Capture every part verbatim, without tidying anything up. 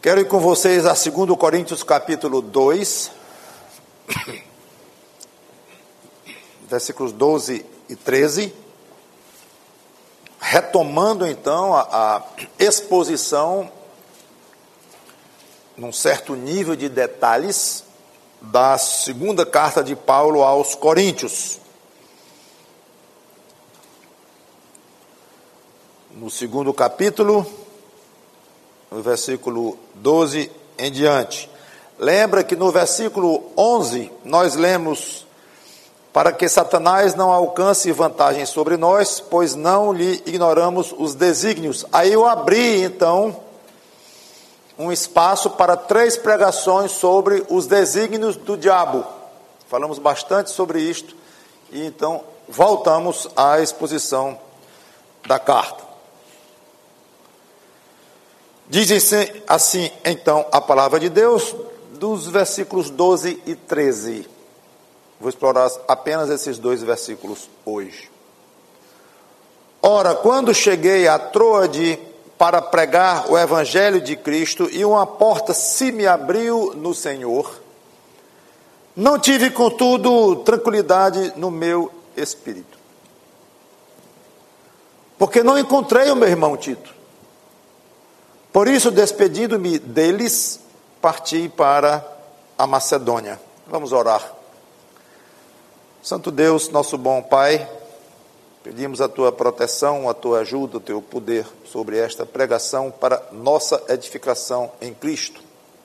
Quero ir com vocês a dois Coríntios capítulo dois, versículos doze e treze, retomando então a, a exposição, num certo nível de detalhes, da segunda carta de Paulo aos Coríntios. No segundo capítulo, no versículo doze em diante. Lembra que no versículo onze, nós lemos: para que Satanás não alcance vantagem sobre nós, pois não lhe ignoramos os desígnios. Aí eu abri, então, um espaço para três pregações sobre os desígnios do diabo. Falamos bastante sobre isto, e então voltamos à exposição da carta. Diz assim, então, a palavra de Deus, dos versículos doze e treze. Vou explorar apenas esses dois versículos hoje. Ora, quando cheguei a Troade para pregar o evangelho de Cristo, e uma porta se me abriu no Senhor, não tive, contudo, tranquilidade no meu espírito, porque não encontrei o meu irmão Tito. Por isso, despedindo-me deles, parti para a Macedônia. Vamos orar. Santo Deus, nosso bom Pai, pedimos a Tua proteção, a Tua ajuda, o Teu poder sobre esta pregação para nossa edificação em Cristo.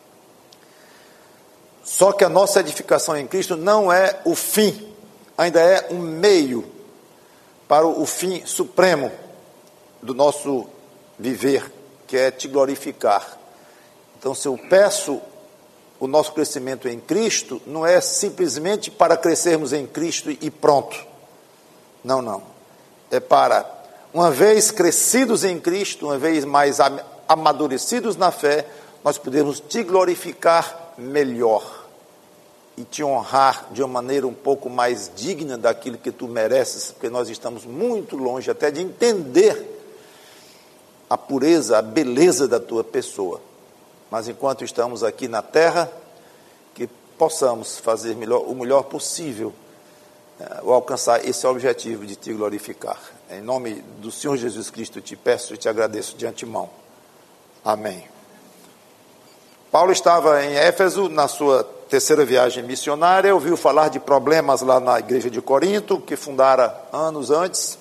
Só que a nossa edificação em Cristo não é o fim, ainda é um meio para o fim supremo do nosso viver, que é te glorificar. Então, se eu peço o nosso crescimento em Cristo, não é simplesmente para crescermos em Cristo e pronto. Não, não. É para, uma vez crescidos em Cristo, uma vez mais amadurecidos na fé, nós podemos te glorificar melhor e te honrar de uma maneira um pouco mais digna daquilo que tu mereces, porque nós estamos muito longe até de entender a pureza, a beleza da tua pessoa. Mas enquanto estamos aqui na terra, que possamos fazer melhor, o melhor possível, é, ou alcançar esse objetivo de te glorificar. Em nome do Senhor Jesus Cristo, te peço e te agradeço de antemão. Amém. Paulo estava em Éfeso, na sua terceira viagem missionária, ouviu falar de problemas lá na igreja de Corinto, que fundara anos antes.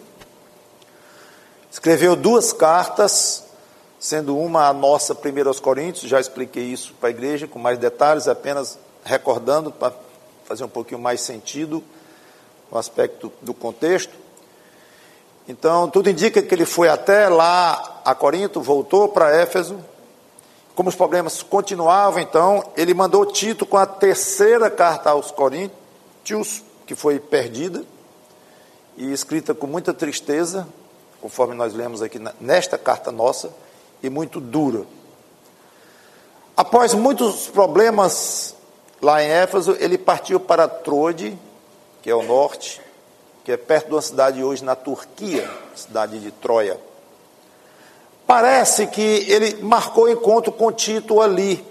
Escreveu duas cartas, sendo uma a nossa primeira aos Coríntios. Já expliquei isso para a igreja com mais detalhes, apenas recordando para fazer um pouquinho mais sentido o aspecto do contexto. Então, tudo indica que ele foi até lá a Corinto, voltou para Éfeso. Como os problemas continuavam, então, ele mandou Tito com a terceira carta aos Coríntios, que foi perdida e escrita com muita tristeza, conforme nós lemos aqui nesta carta nossa, e muito dura. Após muitos problemas lá em Éfeso, ele partiu para Troade, que é o norte, que é perto de uma cidade hoje na Turquia, cidade de Troia. Parece que ele marcou encontro com Tito ali.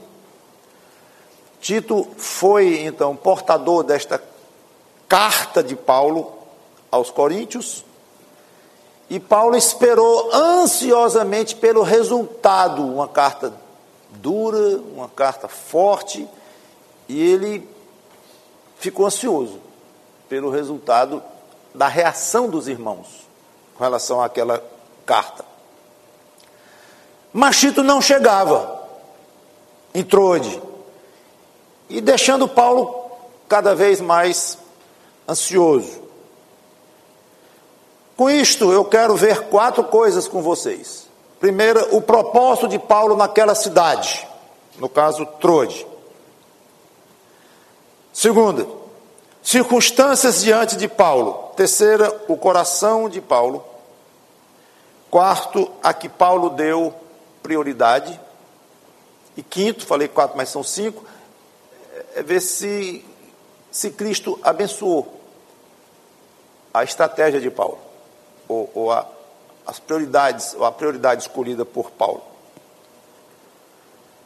Tito foi, então, portador desta carta de Paulo aos Coríntios, e Paulo esperou ansiosamente pelo resultado, uma carta dura, uma carta forte, e ele ficou ansioso pelo resultado da reação dos irmãos com relação àquela carta. Mas Tito não chegava em Troade, e deixando Paulo cada vez mais ansioso. Com isto, eu quero ver quatro coisas com vocês. Primeiro, o propósito de Paulo naquela cidade, no caso, Troade. Segunda, circunstâncias diante de Paulo. Terceira, o coração de Paulo. Quarto, a que Paulo deu prioridade. E quinto, falei quatro, mas são cinco, é ver se, se Cristo abençoou a estratégia de Paulo. ou, ou a, as prioridades, ou a prioridade escolhida por Paulo.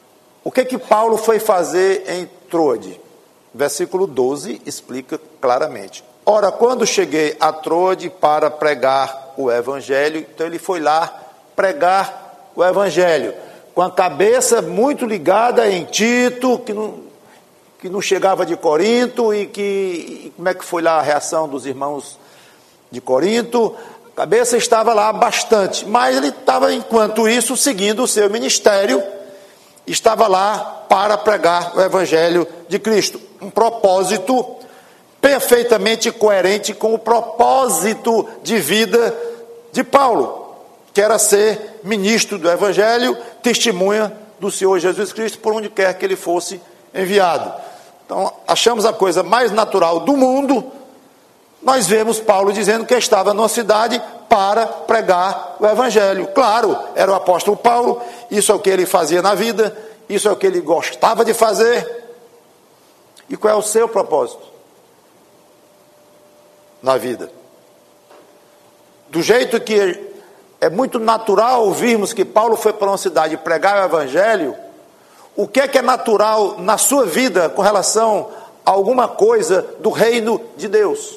O que que Paulo foi fazer em Troade? Versículo doze explica claramente. Ora, quando cheguei a Troade para pregar o evangelho, então ele foi lá pregar o evangelho, com a cabeça muito ligada em Tito, que não, que não chegava de Corinto, e que, e como é que foi lá a reação dos irmãos de Corinto? A cabeça estava lá bastante, mas ele estava, enquanto isso, seguindo o seu ministério, estava lá para pregar o evangelho de Cristo. Um propósito perfeitamente coerente com o propósito de vida de Paulo, que era ser ministro do evangelho, testemunha do Senhor Jesus Cristo por onde quer que ele fosse enviado. Então, achamos a coisa mais natural do mundo. Nós vemos Paulo dizendo que estava numa cidade para pregar o evangelho. Claro, era o apóstolo Paulo, isso é o que ele fazia na vida, isso é o que ele gostava de fazer. E qual é o seu propósito na vida? Do jeito que é muito natural ouvirmos que Paulo foi para uma cidade pregar o evangelho, o que é que é natural na sua vida com relação a alguma coisa do reino de Deus?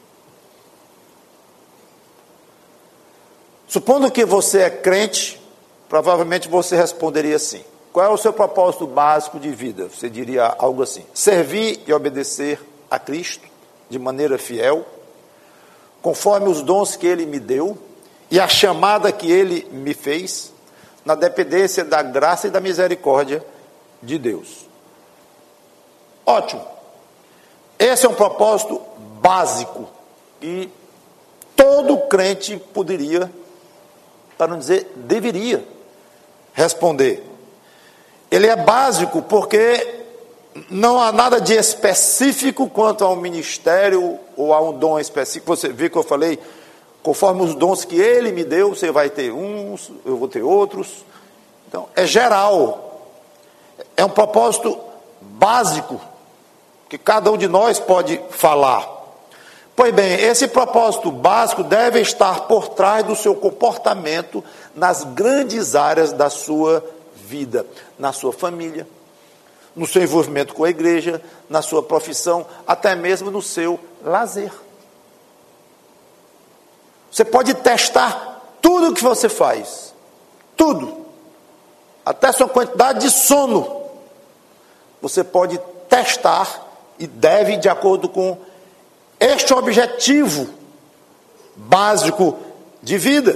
Supondo que você é crente, provavelmente você responderia assim. Qual é o seu propósito básico de vida? Você diria algo assim: servir e obedecer a Cristo de maneira fiel, conforme os dons que Ele me deu e a chamada que Ele me fez, na dependência da graça e da misericórdia de Deus. Ótimo. Esse é um propósito básico e todo crente poderia, para não dizer deveria, responder. Ele é básico porque não há nada de específico quanto ao ministério ou a um dom específico. Você vê que eu falei, conforme os dons que Ele me deu, você vai ter uns, eu vou ter outros. Então, é geral. É um propósito básico que cada um de nós pode falar. Pois bem, esse propósito básico deve estar por trás do seu comportamento nas grandes áreas da sua vida, na sua família, no seu envolvimento com a igreja, na sua profissão, até mesmo no seu lazer. Você pode testar tudo o que você faz, tudo, até a sua quantidade de sono, você pode testar e deve, de acordo com este objetivo básico de vida.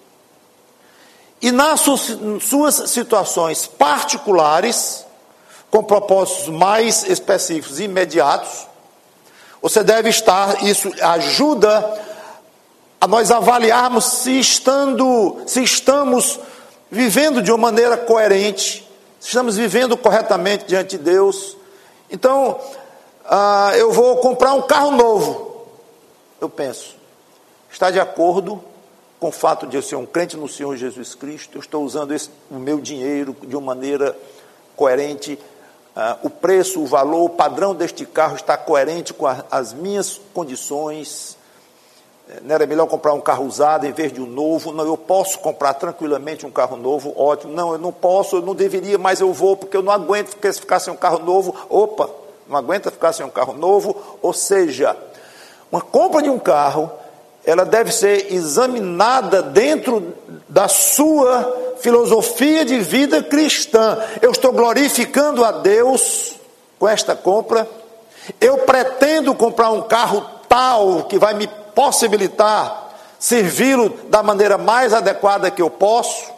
E nas suas situações particulares, com propósitos mais específicos e imediatos, você deve estar, isso ajuda a nós avaliarmos se, estando, se estamos vivendo de uma maneira coerente, se estamos vivendo corretamente diante de Deus. Então, ah, eu vou comprar um carro novo. Eu penso, está de acordo com o fato de eu ser um crente no Senhor Jesus Cristo? Eu estou usando esse, o meu dinheiro de uma maneira coerente? Ah, o preço, o valor, o padrão deste carro está coerente com a, as minhas condições? Não era melhor comprar um carro usado em vez de um novo? Não, eu posso comprar tranquilamente um carro novo, ótimo. Não, eu não posso, eu não deveria, mas eu vou, porque eu não aguento ficar sem um carro novo. Opa, não aguenta ficar sem um carro novo. Ou seja, uma compra de um carro, ela deve ser examinada dentro da sua filosofia de vida cristã. Eu estou glorificando a Deus com esta compra? Eu pretendo comprar um carro tal que vai me possibilitar servi-lo da maneira mais adequada que eu posso?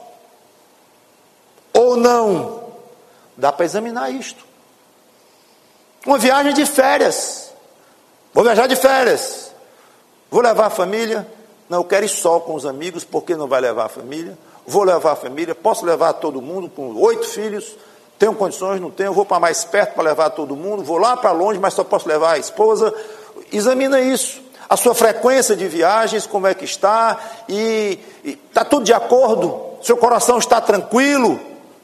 Ou não? Dá para examinar isto. Uma viagem de férias. Vou viajar de férias. Vou levar a família? Não, eu quero ir só com os amigos. Por que não vai levar a família? Vou levar a família. Posso levar todo mundo com oito filhos? Tenho condições? Não tenho. Vou para mais perto para levar todo mundo. Vou lá para longe, mas só posso levar a esposa. Examina isso. A sua frequência de viagens, como é que está? E está tudo de acordo? Seu coração está tranquilo?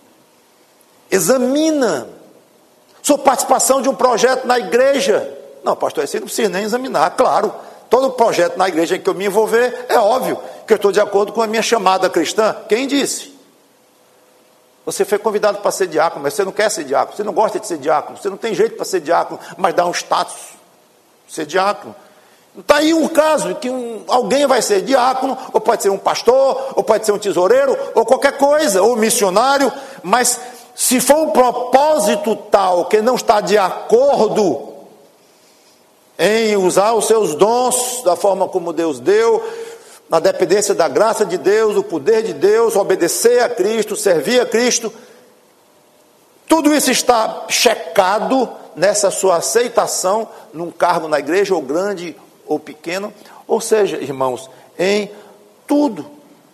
Examina. Sua participação de um projeto na igreja? Não, pastor, esse não precisa nem examinar, claro. Todo projeto na igreja em que eu me envolver, é óbvio que eu estou de acordo com a minha chamada cristã. Quem disse? Você foi convidado para ser diácono, mas você não quer ser diácono, você não gosta de ser diácono, você não tem jeito para ser diácono, mas dá um status, ser diácono. Está aí um caso que um, alguém vai ser diácono, ou pode ser um pastor, ou pode ser um tesoureiro, ou qualquer coisa, ou missionário, mas se for um propósito tal que não está de acordo em usar os seus dons da forma como Deus deu, na dependência da graça de Deus, do poder de Deus, obedecer a Cristo, servir a Cristo, tudo isso está checado nessa sua aceitação num cargo na igreja, ou grande ou pequeno. Ou seja, irmãos, em tudo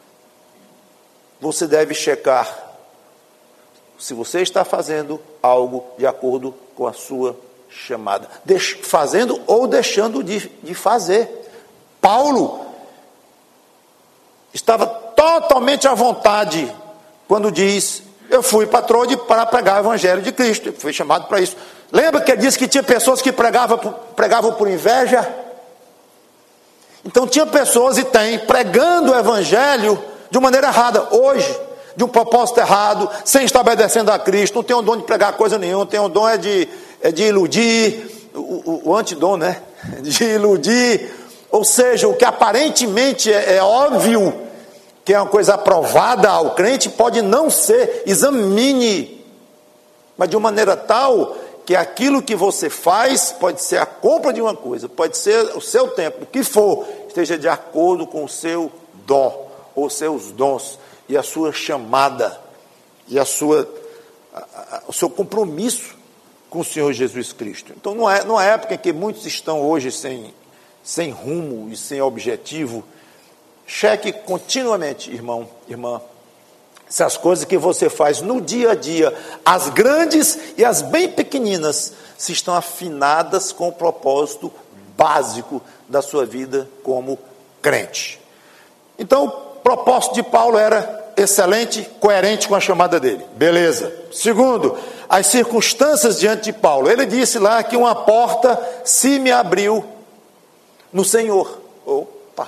você deve checar se você está fazendo algo de acordo com a sua chamada, Deix, fazendo ou deixando de, de fazer. Paulo estava totalmente à vontade quando diz: eu fui para Troade para pregar o evangelho de Cristo. Ele foi chamado para isso. Lembra que ele disse que tinha pessoas que pregavam, pregavam por inveja? Então tinha pessoas, e tem, pregando o evangelho de uma maneira errada, hoje, de um propósito errado, sem estar obedecendo a Cristo. Não tem o dom de pregar coisa nenhuma, tem o dom é de, é de iludir, o, o, o antidom, né? De iludir. Ou seja, o que aparentemente é, é óbvio que é uma coisa aprovada ao crente, pode não ser. Examine, mas de uma maneira tal que aquilo que você faz pode ser a compra de uma coisa, pode ser o seu tempo, o que for, esteja de acordo com o seu dom, ou seus dons, e a sua chamada, e a sua, a, a, o seu compromisso com o Senhor Jesus Cristo. Então, não é, numa época em que muitos estão hoje sem, sem rumo e sem objetivo, cheque continuamente, irmão, irmã, se as coisas que você faz no dia a dia, as grandes e as bem pequeninas, se estão afinadas com o propósito básico da sua vida como crente. Então, o propósito de Paulo era excelente, coerente com a chamada dele. Beleza. Segundo, as circunstâncias diante de Paulo. Ele disse lá que uma porta se me abriu no Senhor. Opa!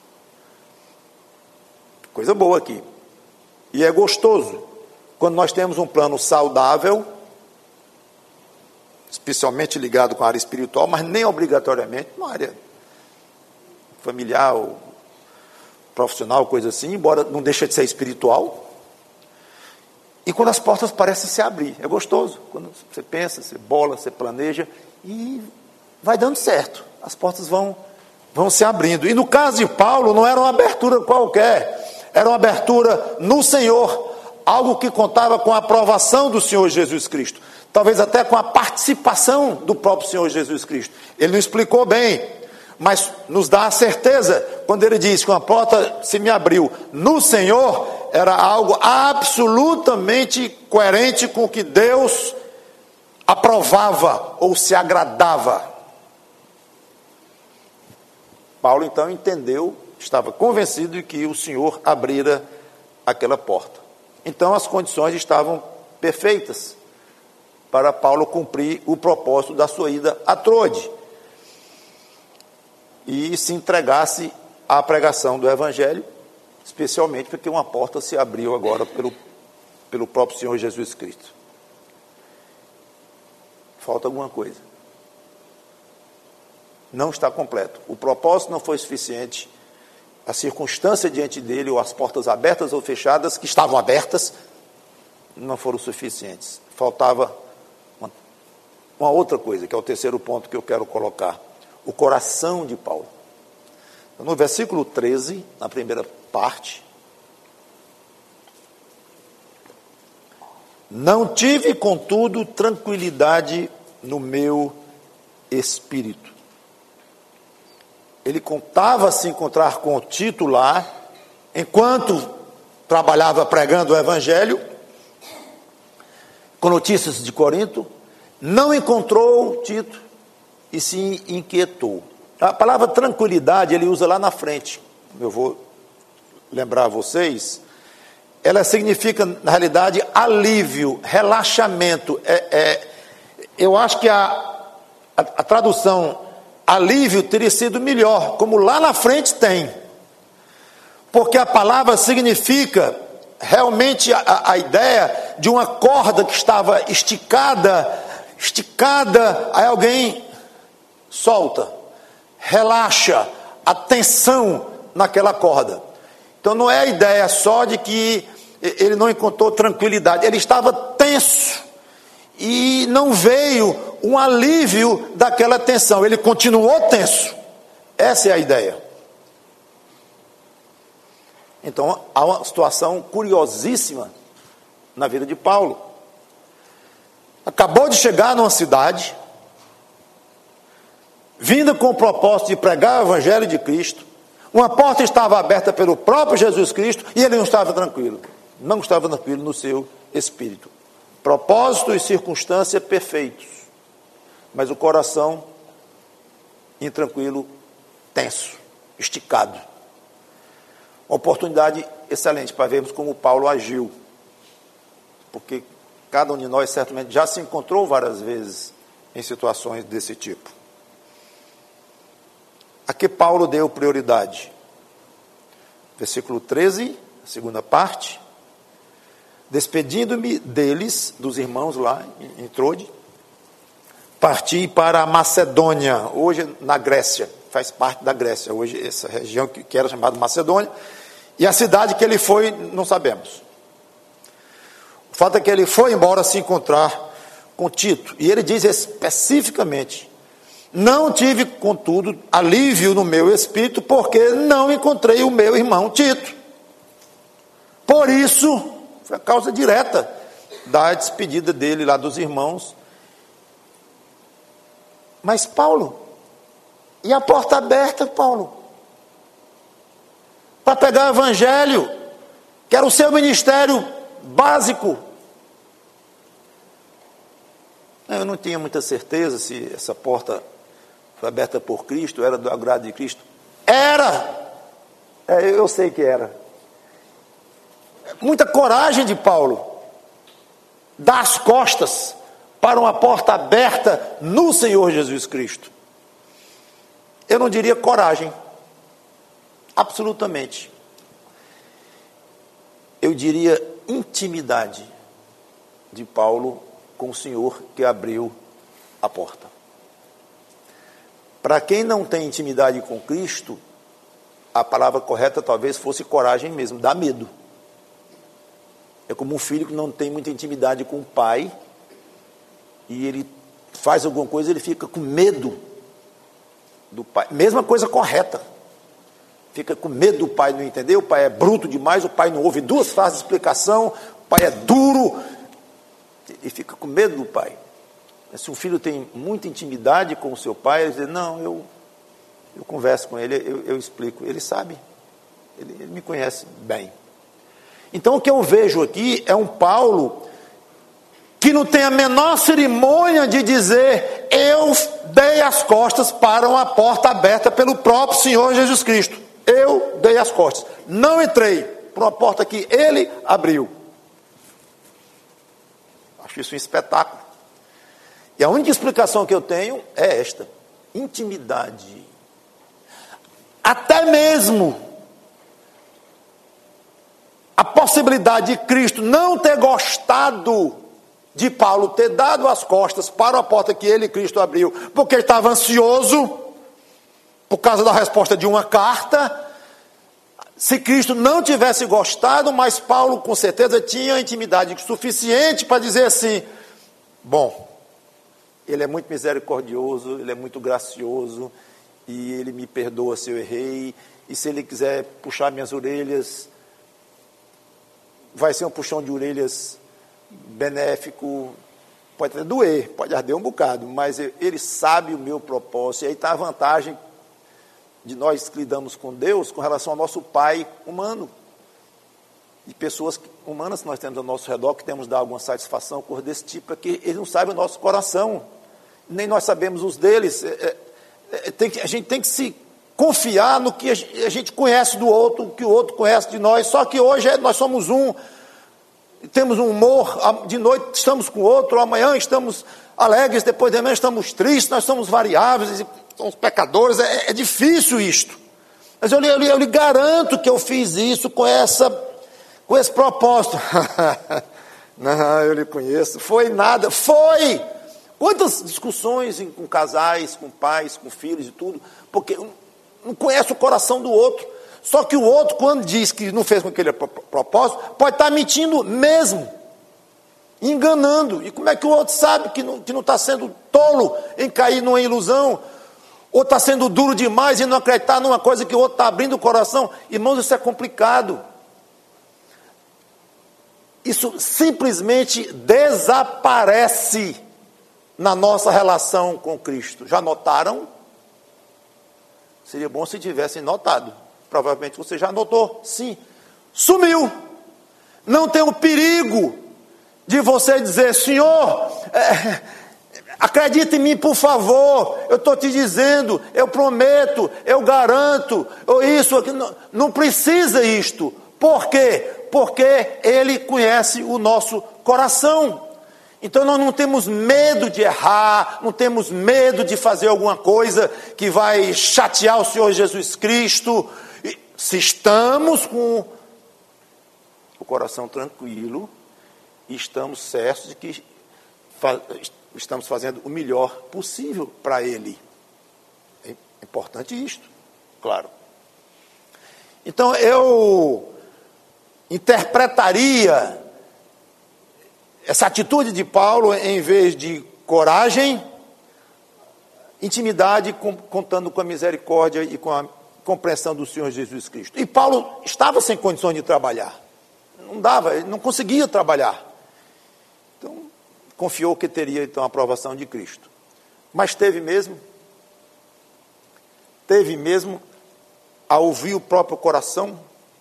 Coisa boa aqui. E é gostoso quando nós temos um plano saudável, especialmente ligado com a área espiritual, mas nem obrigatoriamente uma área familiar ou profissional, coisa assim, embora não deixe de ser espiritual. E quando as portas parecem se abrir, é gostoso. Quando você pensa, você bola, você planeja e vai dando certo. As portas vão, vão se abrindo. E no caso de Paulo, não era uma abertura qualquer. Era uma abertura no Senhor, algo que contava com a aprovação do Senhor Jesus Cristo, talvez até com a participação do próprio Senhor Jesus Cristo. Ele não explicou bem, mas nos dá a certeza, quando ele diz que uma porta se me abriu no Senhor, era algo absolutamente coerente com o que Deus aprovava ou se agradava. Paulo então entendeu, estava convencido de que o Senhor abrira aquela porta. Então as condições estavam perfeitas para Paulo cumprir o propósito da sua ida a Troade e se entregasse à pregação do Evangelho, especialmente porque uma porta se abriu agora pelo, pelo próprio Senhor Jesus Cristo. Falta alguma coisa. Não está completo. O propósito não foi suficiente. A circunstância diante dele, ou as portas abertas ou fechadas, que estavam abertas, não foram suficientes. Faltava uma, uma outra coisa, que é o terceiro ponto que eu quero colocar. O coração de Paulo. No versículo treze, na primeira parte, não tive, contudo, tranquilidade no meu espírito. Ele contava se encontrar com o Tito lá, enquanto trabalhava pregando o Evangelho, com notícias de Corinto, não encontrou Tito e se inquietou. A palavra tranquilidade ele usa lá na frente, eu vou lembrar a vocês, ela significa, na realidade, alívio, relaxamento. É, é, eu acho que a, a, a tradução alívio teria sido melhor, como lá na frente tem, porque a palavra significa realmente a, a ideia de uma corda que estava esticada, esticada, aí alguém solta, relaxa a tensão naquela corda. Então não é a ideia só de que ele não encontrou tranquilidade, ele estava tenso e não veio um alívio daquela tensão, ele continuou tenso. Essa é a ideia. Então há uma situação curiosíssima na vida de Paulo. Acabou de chegar numa cidade, vindo com o propósito de pregar o Evangelho de Cristo. Uma porta estava aberta pelo próprio Jesus Cristo e ele não estava tranquilo. Não estava tranquilo no seu espírito. Propósito e circunstância perfeitos, mas o coração intranquilo, tenso, esticado. Uma oportunidade excelente para vermos como Paulo agiu. Porque cada um de nós certamente já se encontrou várias vezes em situações desse tipo. A que Paulo deu prioridade? Versículo treze, segunda parte. Despedindo-me deles, dos irmãos lá em Trode, parti para a Macedônia, hoje na Grécia, faz parte da Grécia, hoje essa região que era chamada Macedônia, e a cidade que ele foi, não sabemos. O fato é que ele foi embora se encontrar com Tito, e ele diz especificamente: não tive, contudo, alívio no meu espírito, porque não encontrei o meu irmão Tito. Por isso, foi a causa direta da despedida dele lá dos irmãos. Mas Paulo, e a porta aberta, Paulo, para pegar o Evangelho, que era o seu ministério básico. Eu não tinha muita certeza se essa porta foi aberta por Cristo, era do agrado de Cristo. Era! É, eu sei que era. Muita coragem de Paulo dar as costas para uma porta aberta no Senhor Jesus Cristo. Eu não diria coragem, absolutamente. Eu diria intimidade de Paulo com o Senhor que abriu a porta. Para quem não tem intimidade com Cristo, a palavra correta talvez fosse coragem mesmo, dá medo. É como um filho que não tem muita intimidade com o pai, e ele faz alguma coisa, ele fica com medo do pai. Mesma coisa correta. Fica com medo do pai não entender, o pai é bruto demais, o pai não ouve duas frases de explicação, o pai é duro, e fica com medo do pai. Se um filho tem muita intimidade com o seu pai, ele diz: não, eu, eu converso com ele, eu, eu explico. Ele sabe, ele, ele me conhece bem. Então o que eu vejo aqui é um Paulo que não tem a menor cerimônia de dizer: eu dei as costas para uma porta aberta pelo próprio Senhor Jesus Cristo. Eu dei as costas. Não entrei por uma porta que ele abriu. Acho isso um espetáculo. E a única explicação que eu tenho é esta: intimidade. Até mesmo a possibilidade de Cristo não ter gostado de Paulo ter dado as costas para a porta que ele, Cristo, abriu, porque ele estava ansioso por causa da resposta de uma carta. Se Cristo não tivesse gostado, mas Paulo com certeza tinha intimidade suficiente para dizer assim: bom, ele é muito misericordioso, ele é muito gracioso, e ele me perdoa se eu errei, e se ele quiser puxar minhas orelhas, vai ser um puxão de orelhas benéfico, pode até doer, pode arder um bocado, mas ele sabe o meu propósito. E aí está a vantagem de nós que lidamos com Deus com relação ao nosso pai humano, e pessoas humanas que nós temos ao nosso redor, que temos de dar alguma satisfação, coisa desse tipo, é que eles não sabem o nosso coração, nem nós sabemos os deles. É, é, tem que, a gente tem que se confiar no que a gente conhece do outro, o que o outro conhece de nós. Só que hoje é, nós somos um, temos um humor, de noite estamos com o outro, amanhã estamos alegres, depois de amanhã estamos tristes, nós somos variáveis, somos pecadores. É, é difícil isto, mas eu, eu, eu lhe garanto que eu fiz isso com essa com esse propósito. Não, eu lhe conheço. Foi nada, foi! Quantas discussões com casais, com pais, com filhos e tudo, porque não conhece o coração do outro. Só que o outro, quando diz que não fez com aquele propósito, pode estar mentindo mesmo, enganando. E como é que o outro sabe que não, que não está sendo tolo em cair numa ilusão? Ou está sendo duro demais e não acreditar numa coisa que o outro está abrindo o coração? Irmãos, isso é complicado. Isso simplesmente desaparece na nossa relação com Cristo. Já notaram? Seria bom se tivessem notado. Provavelmente você já notou. Sim. Sumiu. Não tem o perigo de você dizer: Senhor, é, acredita em mim, por favor. Eu estou te dizendo, eu prometo, eu garanto, ou isso, aqui, não, não precisa isto. Por quê? Porque Ele conhece o nosso coração. Então nós não temos medo de errar, não temos medo de fazer alguma coisa que vai chatear o Senhor Jesus Cristo. Se estamos com o coração tranquilo, estamos certos de que fa- estamos fazendo o melhor possível para Ele. É importante isto, claro. Então eu interpretaria essa atitude de Paulo, em vez de coragem, intimidade, contando com a misericórdia e com a compreensão do Senhor Jesus Cristo. E Paulo estava sem condições de trabalhar. Não dava, ele não conseguia trabalhar. Então, confiou que teria então a aprovação de Cristo. Mas teve mesmo, teve mesmo a ouvir o próprio coração.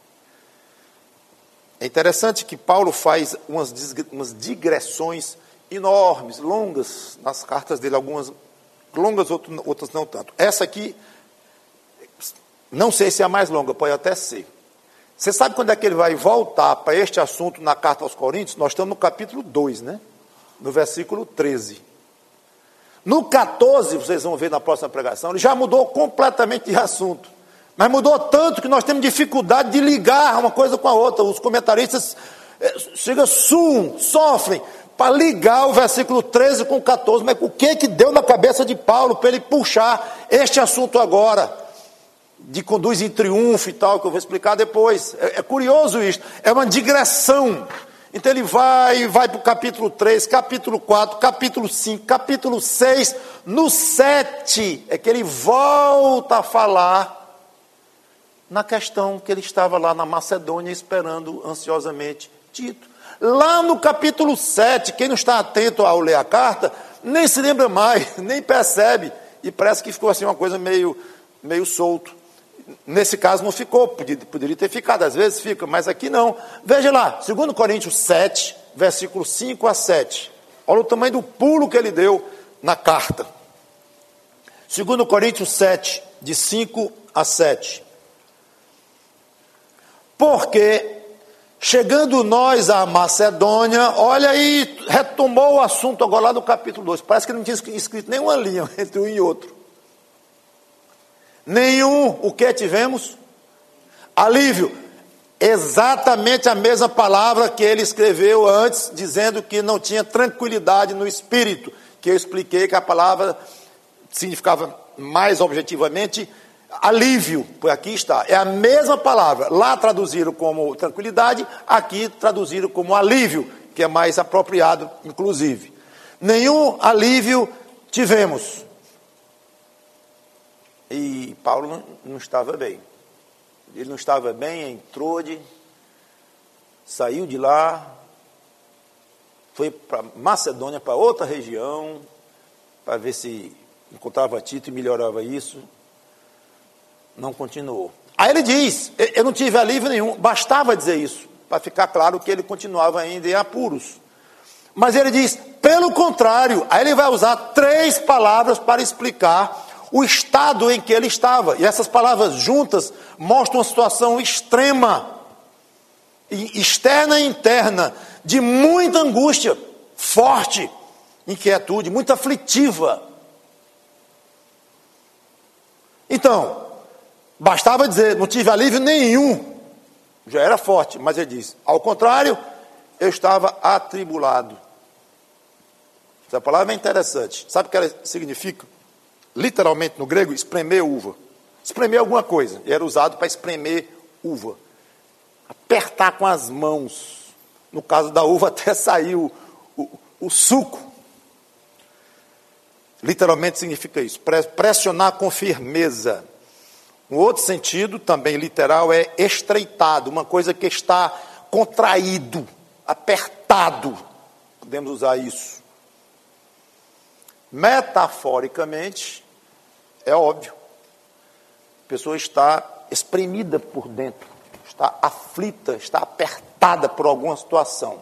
É interessante que Paulo faz umas, umas digressões enormes, longas, nas cartas dele, algumas longas, outras não tanto. Essa aqui, não sei se é a mais longa, pode até ser. Você sabe quando é que ele vai voltar para este assunto na carta aos Coríntios? Nós estamos no capítulo dois, né? No versículo treze. No catorze, vocês vão ver na próxima pregação, ele já mudou completamente de assunto. Mas mudou tanto que nós temos dificuldade de ligar uma coisa com a outra. Os comentaristas chegam, sum, sofrem para ligar o versículo treze com o catorze. Mas o que que deu na cabeça de Paulo para ele puxar este assunto agora? De conduz em triunfo e tal, que eu vou explicar depois. É, é curioso isso. É uma digressão. Então ele vai, vai para o capítulo três, capítulo quatro, capítulo cinco, capítulo seis. No sete é que ele volta a falar na questão que ele estava lá na Macedônia esperando ansiosamente Tito. Lá no capítulo sete, quem não está atento ao ler a carta, nem se lembra mais, nem percebe, e parece que ficou assim uma coisa meio, meio solto. Nesse caso não ficou, poderia, poderia ter ficado, às vezes fica, mas aqui não. Veja lá, dois Coríntios sete, versículos cinco a sete. Olha o tamanho do pulo que ele deu na carta. dois Coríntios sete, de cinco a sete. Porque, chegando nós à Macedônia, olha aí, retomou o assunto agora lá no capítulo dois. Parece que não tinha escrito nenhuma linha entre um e outro. Nenhum, o que tivemos? Alívio. Exatamente a mesma palavra que ele escreveu antes, dizendo que não tinha tranquilidade no espírito. Que eu expliquei que a palavra significava mais objetivamente alívio, por aqui está, é a mesma palavra, lá traduziram como tranquilidade, aqui traduziram como alívio, que é mais apropriado, inclusive. Nenhum alívio tivemos. E Paulo não, não estava bem. Ele não estava bem em Trode, saiu de lá, foi para Macedônia, para outra região, para ver se encontrava Tito e melhorava isso. Não continuou. Aí ele diz, eu não tive alívio nenhum, bastava dizer isso, para ficar claro que ele continuava ainda em apuros. Mas ele diz, pelo contrário, aí ele vai usar três palavras para explicar o estado em que ele estava. E essas palavras juntas mostram uma situação extrema, externa e interna, de muita angústia, forte, inquietude, muito aflitiva. Então, bastava dizer, não tive alívio nenhum, já era forte, mas ele diz, ao contrário, eu estava atribulado. Essa palavra é interessante. Sabe o que ela significa? Literalmente no grego, espremer uva. Espremer alguma coisa. E era usado para espremer uva. Apertar com as mãos. No caso da uva, até sair o, o, o suco. Literalmente significa isso. Pressionar com firmeza. Um outro sentido, também literal, é estreitado. Uma coisa que está contraído, apertado. Podemos usar isso. Metaforicamente, é óbvio. A pessoa está espremida por dentro. Está aflita, está apertada por alguma situação.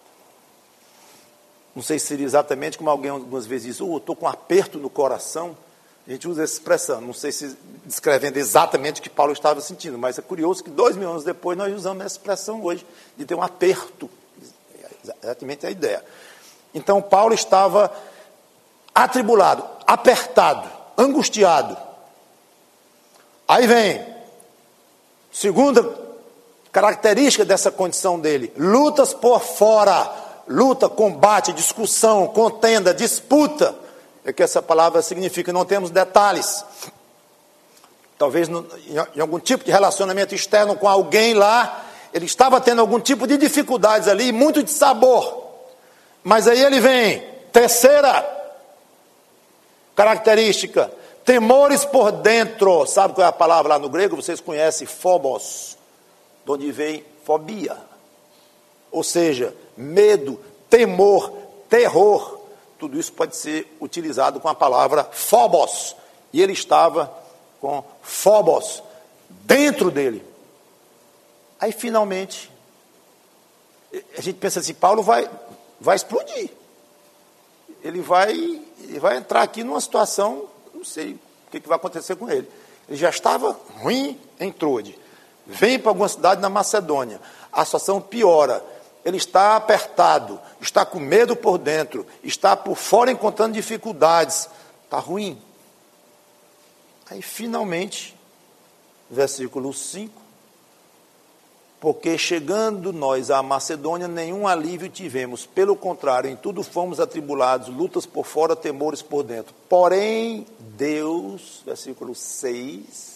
Não sei se seria exatamente como alguém algumas vezes diz, oh, eu estou com um aperto no coração. A gente usa essa expressão, não sei se descrevendo exatamente o que Paulo estava sentindo, mas é curioso que dois mil anos depois nós usamos essa expressão hoje, de ter um aperto. Exatamente a ideia. Então Paulo estava atribulado, apertado, angustiado. Aí vem, segunda característica dessa condição dele, lutas por fora, luta, combate, discussão, contenda, disputa. É o que essa palavra significa, não temos detalhes. Talvez no, em, em algum tipo de relacionamento externo com alguém lá, ele estava tendo algum tipo de dificuldades ali, muito de sabor. Mas aí ele vem, terceira característica, temores por dentro. Sabe qual é a palavra lá no grego? Vocês conhecem, phobos, de onde vem fobia. Ou seja, medo, temor, terror. Tudo isso pode ser utilizado com a palavra phobos. E ele estava com phobos dentro dele. Aí, finalmente, a gente pensa assim, Paulo vai, vai explodir. Ele vai, ele vai entrar aqui numa situação, não sei o que, que vai acontecer com ele. Ele já estava ruim em Troade. Vem para alguma cidade na Macedônia. A situação piora. Ele está apertado, está com medo por dentro, está por fora encontrando dificuldades. Está ruim. Aí, finalmente, versículo cinco. Porque chegando nós à Macedônia, nenhum alívio tivemos. Pelo contrário, em tudo fomos atribulados, lutas por fora, temores por dentro. Porém, Deus, versículo seis,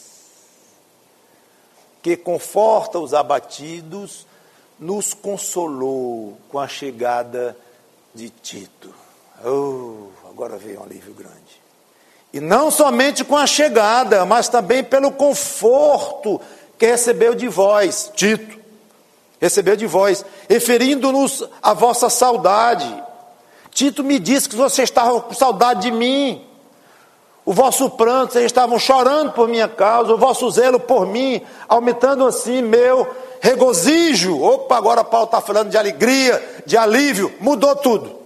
que conforta os abatidos, nos consolou com a chegada de Tito. Oh, agora veio um alívio grande. E não somente com a chegada, mas também pelo conforto que recebeu de vós, Tito. Recebeu de vós, referindo-nos à vossa saudade. Tito me disse que vocês estavam com saudade de mim. O vosso pranto, vocês estavam chorando por minha causa, o vosso zelo por mim, aumentando assim meu regozijo. Opa, agora Paulo está falando de alegria, de alívio, mudou tudo.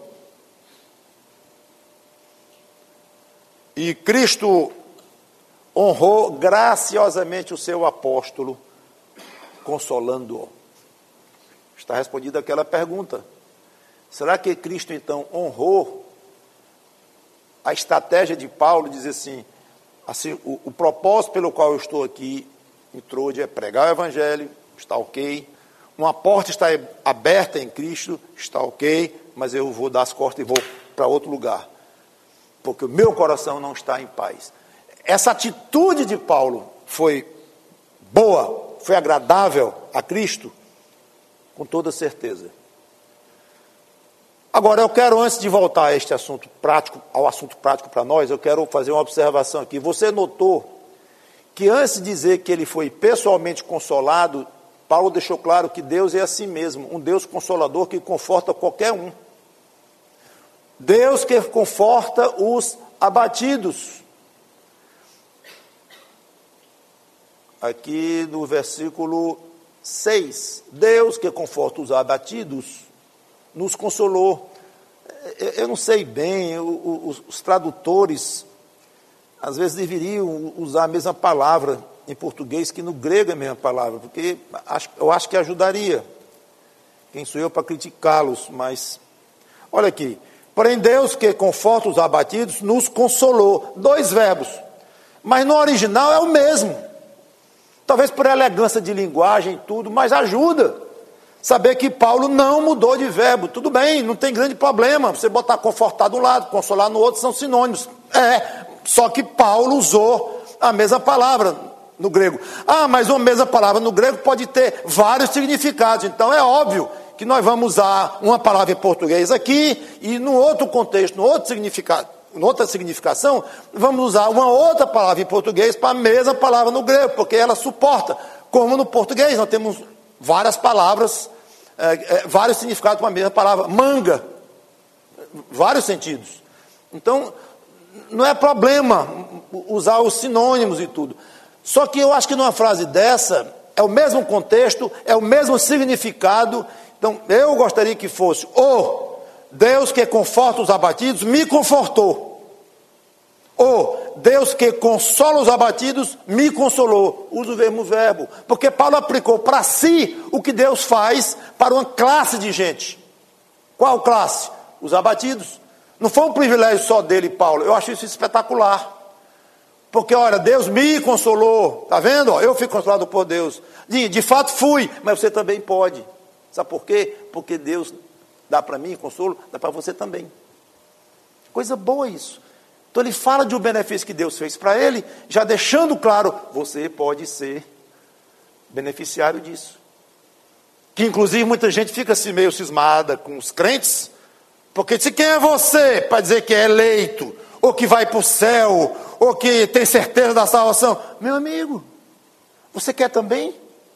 E Cristo honrou graciosamente o seu apóstolo, consolando-o. Está respondida aquela pergunta. Será que Cristo então honrou a estratégia de Paulo, dizer assim, assim o, o propósito pelo qual eu estou aqui em Troade é pregar o evangelho, está ok. Uma porta está aberta em Cristo, está ok, mas eu vou dar as costas e vou para outro lugar, porque o meu coração não está em paz. Essa atitude de Paulo foi boa, foi agradável a Cristo? Com toda certeza. Agora, eu quero, antes de voltar a este assunto prático, ao assunto prático para nós, eu quero fazer uma observação aqui. Você notou que antes de dizer que ele foi pessoalmente consolado, Paulo deixou claro que Deus é assim mesmo, um Deus consolador que conforta qualquer um. Deus que conforta os abatidos. Aqui no versículo seis, Deus que conforta os abatidos, nos consolou. Eu não sei bem, os, os tradutores, às vezes deveriam usar a mesma palavra em português que no grego é a mesma palavra, porque eu acho que ajudaria. Quem sou eu para criticá-los, mas... Olha aqui, porém Deus que conforta os abatidos, nos consolou. Dois verbos, mas no original é o mesmo. Talvez por elegância de linguagem e tudo, mas ajuda. saber que Paulo não mudou de verbo. Tudo bem, não tem grande problema. Você botar confortar de um lado, consolar no outro, são sinônimos. É, só que Paulo usou a mesma palavra no grego. Ah, mas uma mesma palavra no grego pode ter vários significados. Então é óbvio que nós vamos usar uma palavra em português aqui e no outro contexto, no outro significado, em outra significação, vamos usar uma outra palavra em português para a mesma palavra no grego, porque ela suporta. Como no português, nós temos várias palavras, é, é, vários significados para a mesma palavra. Manga, vários sentidos. Então, não é problema usar os sinônimos e tudo. Só que eu acho que numa frase dessa, é o mesmo contexto, é o mesmo significado. Então, eu gostaria que fosse: o Deus que conforta os abatidos me confortou. Ou Deus que consola os abatidos me consolou. Usa o mesmo verbo. Porque Paulo aplicou para si o que Deus faz para uma classe de gente. Qual classe? Os abatidos. Não foi um privilégio só dele, Paulo. Eu acho isso espetacular. Porque, olha, Deus me consolou. Está vendo? Eu fui consolado por Deus. De, de fato fui, mas você também pode. Sabe por quê? Porque Deus dá para mim consolo, dá para você também. Coisa boa isso. Então ele fala de um benefício que Deus fez para ele, já deixando claro, você pode ser beneficiário disso. Que inclusive muita gente fica assim meio cismada com os crentes, porque se quem é você para dizer que é eleito, ou que vai para o céu, ou que tem certeza da salvação? Meu amigo, você quer também?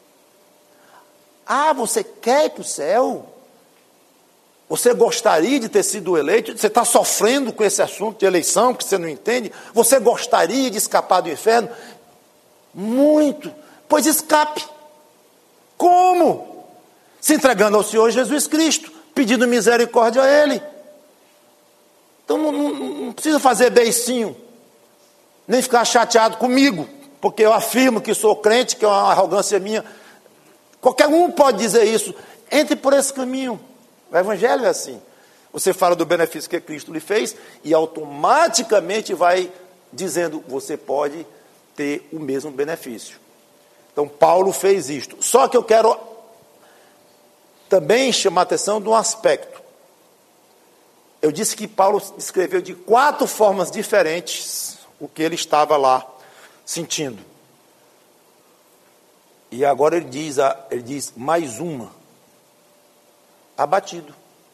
Ah, você quer ir para o céu? Você gostaria de ter sido eleito? Você está sofrendo com esse assunto de eleição, que você não entende? Você gostaria de escapar do inferno? Muito. Pois escape. Como? Se entregando ao Senhor Jesus Cristo, pedindo misericórdia a Ele. Então não, não, não precisa fazer beicinho, nem ficar chateado comigo, porque eu afirmo que sou crente, que é uma arrogância minha. Qualquer um pode dizer isso. Entre por esse caminho. O evangelho é assim. Você fala do benefício que Cristo lhe fez e automaticamente vai dizendo, você pode ter o mesmo benefício. Então Paulo fez isto. Só que eu quero também chamar a atenção de um aspecto. Eu disse que Paulo escreveu de quatro formas diferentes o que ele estava lá sentindo. E agora ele diz, ele diz mais uma. Abatido.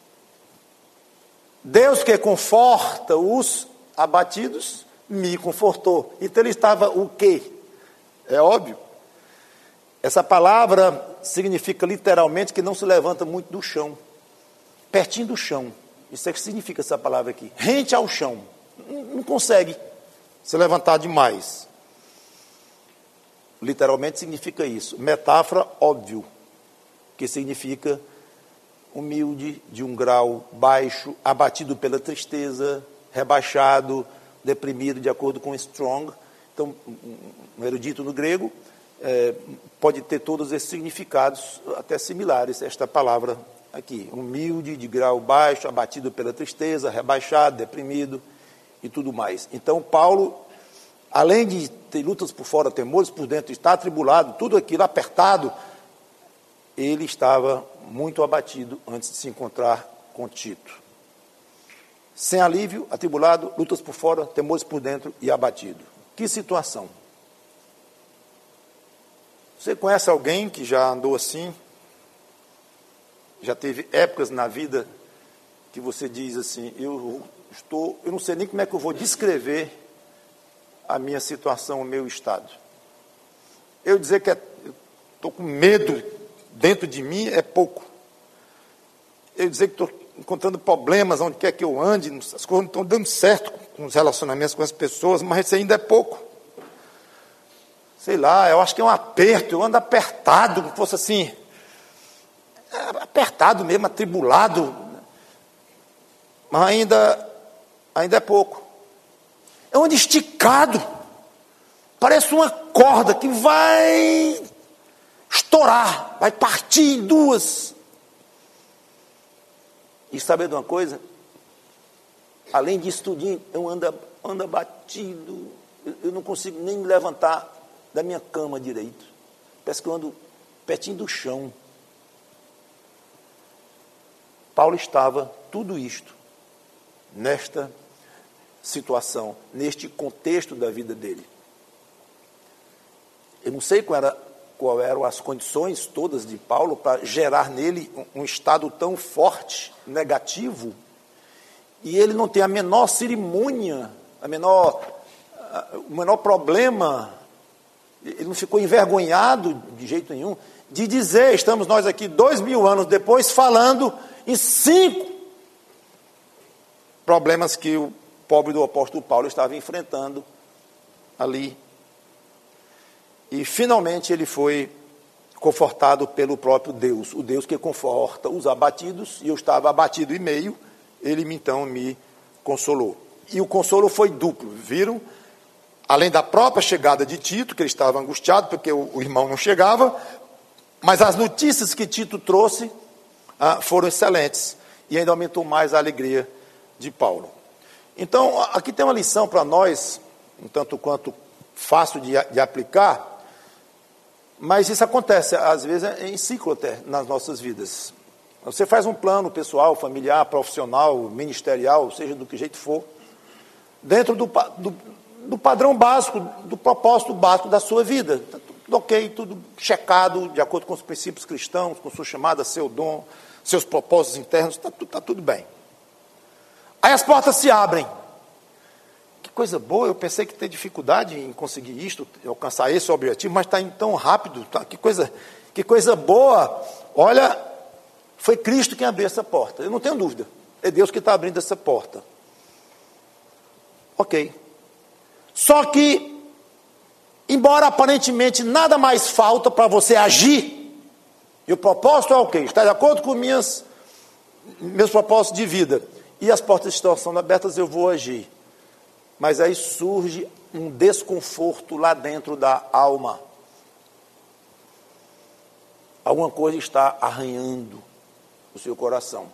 Deus que conforta os abatidos, me confortou. Então ele estava o quê? É óbvio. Essa palavra significa literalmente que não se levanta muito do chão. Pertinho do chão. Isso é que significa essa palavra aqui. Rente ao chão. Não, não consegue se levantar demais. Literalmente significa isso. Metáfora, óbvio. Que significa humilde, de um grau baixo, abatido pela tristeza, rebaixado, deprimido, de acordo com Strong. Então, um erudito no grego é, pode ter todos esses significados, até similares, esta palavra aqui. Humilde, de grau baixo, abatido pela tristeza, rebaixado, deprimido e tudo mais. Então, Paulo, além de ter lutas por fora, temores por dentro, estar atribulado, tudo aquilo apertado, ele estava muito abatido antes de se encontrar com Tito. Sem alívio, atribulado, lutas por fora, temores por dentro e abatido. Que situação? Você conhece alguém que já andou assim? Já teve épocas na vida que você diz assim, eu estou, eu não sei nem como é que eu vou descrever a minha situação, o meu estado. Eu dizer que estou com medo dentro de mim é pouco. Eu dizer que estou encontrando problemas onde quer que eu ande, as coisas não estão dando certo com os relacionamentos com as pessoas, mas isso ainda é pouco. Sei lá, eu acho que é um aperto, eu ando apertado, como fosse assim, apertado mesmo, atribulado, mas ainda, ainda é pouco. Eu ando esticado, parece uma corda que vai estourar, vai partir em duas. E saber de uma coisa? Além disso tudinho, eu ando, ando abatido, eu, eu não consigo nem me levantar da minha cama direito. Parece que eu ando pertinho do chão. Paulo estava tudo isto nesta situação, neste contexto da vida dele. Eu não sei qual era, qual eram as condições todas de Paulo para gerar nele um, um estado tão forte, negativo, e ele não tem a menor cerimônia, a menor, a, o menor problema, ele não ficou envergonhado de jeito nenhum, de dizer, estamos nós aqui dois mil anos depois, falando em cinco problemas que o pobre do apóstolo Paulo estava enfrentando ali. E finalmente ele foi confortado pelo próprio Deus, o Deus que conforta os abatidos, e eu estava abatido e meio, ele então me consolou. E o consolo foi duplo, viram? Além da própria chegada de Tito, que ele estava angustiado porque o, o irmão não chegava, mas as notícias que Tito trouxe ah, foram excelentes, e ainda aumentou mais a alegria de Paulo. Então, aqui tem uma lição para nós, um tanto quanto fácil de, de aplicar, mas isso acontece, às vezes, em ciclo até, nas nossas vidas. Você faz um plano pessoal, familiar, profissional, ministerial, seja do que jeito for, dentro do, do, do padrão básico, do propósito básico da sua vida. Tá tudo ok, tudo checado, de acordo com os princípios cristãos, com sua chamada, seu dom, seus propósitos internos, está tá tudo bem. Aí as portas se abrem. Que coisa boa, eu pensei que ter dificuldade em conseguir isto, alcançar esse objetivo, mas está indo tão rápido, tá? que, coisa, que coisa boa. Olha, foi Cristo quem abriu essa porta, eu não tenho dúvida, é Deus que está abrindo essa porta. Ok. Só que, embora aparentemente nada mais falta para você agir, e o propósito é o quê? Está de acordo com minhas, meus propósitos de vida, e as portas estão sendo abertas, eu vou agir. Mas aí surge um desconforto lá dentro da alma. Alguma coisa está arranhando o seu coração.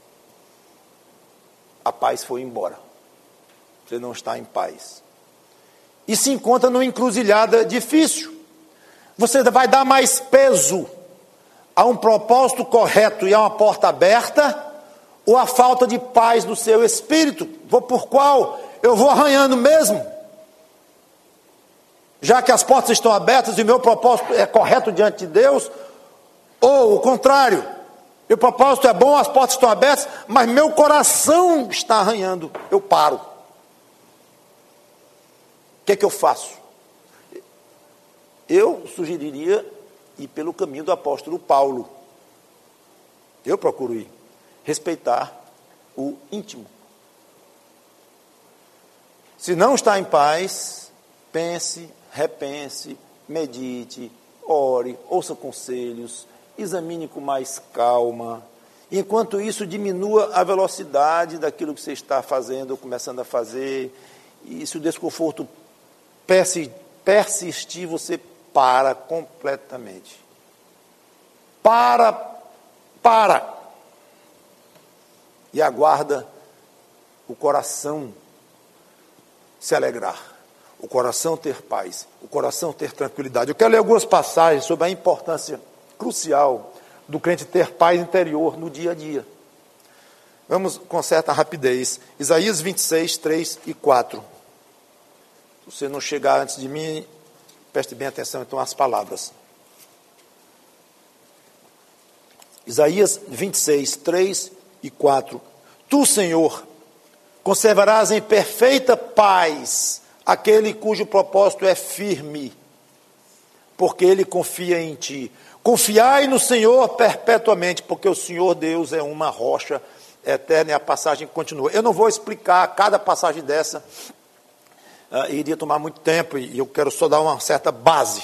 A paz foi embora. Você não está em paz. E se encontra numa encruzilhada difícil. Você vai dar mais peso a um propósito correto e a uma porta aberta, ou a falta de paz do seu espírito, por qual eu vou arranhando mesmo, já que as portas estão abertas e o meu propósito é correto diante de Deus, ou o contrário, meu propósito é bom, as portas estão abertas, mas meu coração está arranhando, eu paro. O que é que eu faço? Eu sugeriria ir pelo caminho do apóstolo Paulo. Eu procuro ir. Respeitar o íntimo. Se não está em paz, pense, repense, medite, ore, ouça conselhos, examine com mais calma. Enquanto isso, diminua a velocidade daquilo que você está fazendo ou começando a fazer. E se o desconforto persistir, você para completamente. Para, para. E aguarda o coração se alegrar, o coração ter paz, o coração ter tranquilidade. Eu quero ler algumas passagens sobre a importância crucial do crente ter paz interior no dia a dia. Vamos com certa rapidez. Isaías vinte e seis, três e quatro. Se você não chegar antes de mim, preste bem atenção então às palavras. Isaías vinte e seis, três e quatro. Tu, Senhor, conservarás em perfeita paz aquele cujo propósito é firme, porque ele confia em ti. Confiai no Senhor perpetuamente, porque o Senhor Deus é uma rocha eterna, e a passagem continua. Eu não vou explicar cada passagem dessa, uh, iria tomar muito tempo, e eu quero só dar uma certa base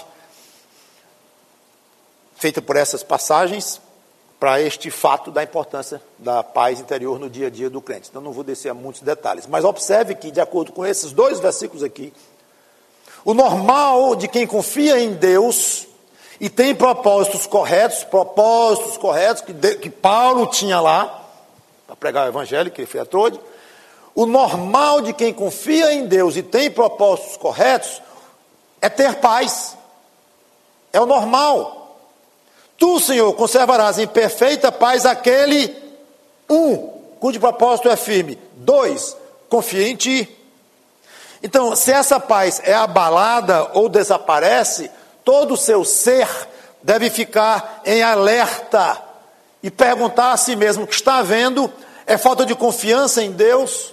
feita por essas passagens para este fato da importância da paz interior no dia a dia do crente. Então não vou descer a muitos detalhes, mas observe que, de acordo com esses dois versículos aqui, o normal de quem confia em Deus e tem propósitos corretos, propósitos corretos que, de, que Paulo tinha lá, para pregar o evangelho, que ele foi a Troade, o normal de quem confia em Deus e tem propósitos corretos é ter paz. É o normal. Tu, Senhor, conservarás em perfeita paz aquele Um, cujo propósito é firme. Dois, confia em ti. Então, se essa paz é abalada ou desaparece, todo o seu ser deve ficar em alerta e perguntar a si mesmo o que está havendo. É falta de confiança em Deus?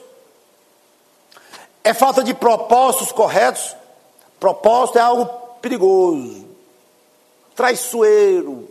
É falta de propósitos corretos? Propósito é algo perigoso, traiçoeiro.